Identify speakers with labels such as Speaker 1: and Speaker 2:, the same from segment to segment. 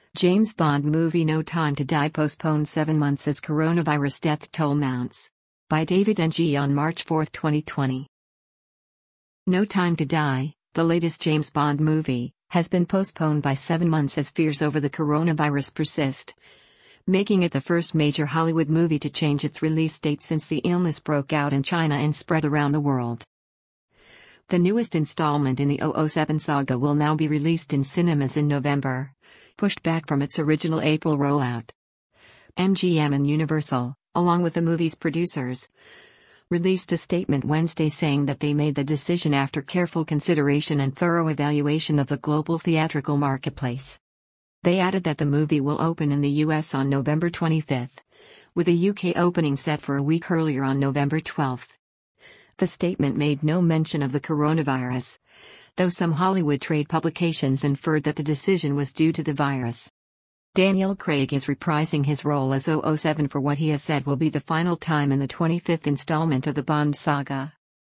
Speaker 1: James Bond movie No Time to Die postponed 7 months as coronavirus death toll mounts. By David Ng on March 4, 2020. No Time to Die, the latest James Bond movie, has been postponed by 7 months as fears over the coronavirus persist, making it the first major Hollywood movie to change its release date since the illness broke out in China and spread around the world. The newest installment in the 007 saga will now be released in cinemas in November, pushed back from its original April rollout. MGM and Universal, along with the movie's producers, released a statement Wednesday saying that they made the decision after careful consideration and thorough evaluation of the global theatrical marketplace. They added that the movie will open in the US on November 25, with a UK opening set for a week earlier on November 12. The statement made no mention of the coronavirus, though some Hollywood trade publications inferred that the decision was due to the virus. Daniel Craig is reprising his role as 007 for what he has said will be the final time in the 25th installment of the Bond saga.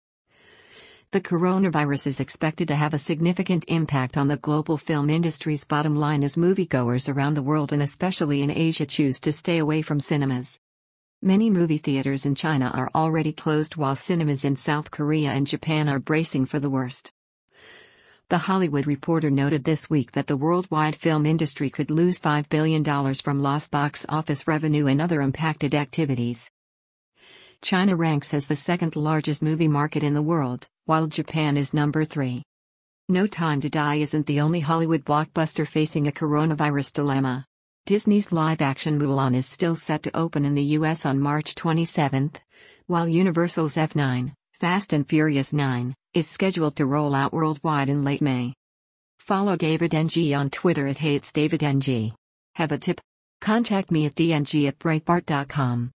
Speaker 1: The coronavirus is expected to have a significant impact on the global film industry's bottom line as moviegoers around the world and especially in Asia choose to stay away from cinemas. Many movie theaters in China are already closed while cinemas in South Korea and Japan are bracing for the worst. The Hollywood Reporter noted this week that the worldwide film industry could lose $5 billion from lost box office revenue and other impacted activities. China ranks as the second largest movie market in the world, while Japan is number 3. No Time to Die isn't the only Hollywood blockbuster facing a coronavirus dilemma. Disney's live-action Mulan is still set to open in the US on March 27, while Universal's F9, Fast and Furious 9, is scheduled to roll out worldwide in late May. Follow David Ng on Twitter @HeyIt'sDavidNG. Have a tip? Contact me at dng@breitbart.com.